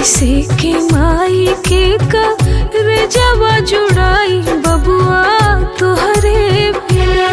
कैसे के माई के कर जवा जुड़ाई बबुआ तोहरे बिना।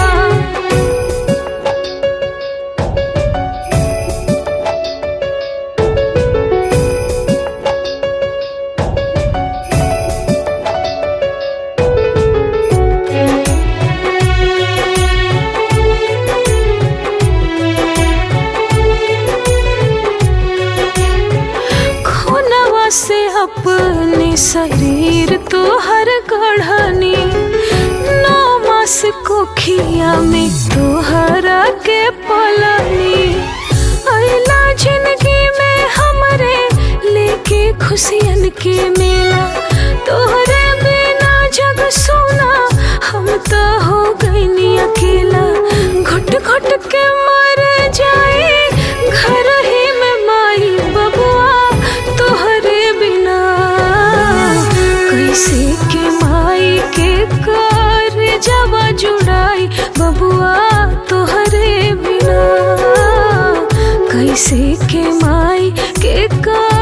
से अपने शरीर तो हर गढ़नी 9 मास कोखिया में तोहरा के पलनी। अइला जिंदगी में हमरे लेके खुशियन के मेला, तोहरे बिना जग सोना हम तो हो गईनी अकेला। घुट घुट के मर जाए घर ही में माई बबुआ तोहरे बिना। कैसे के माई के कर जवा जुड़ाई बबुआ तोहरे बिना। कैसे के माई के कर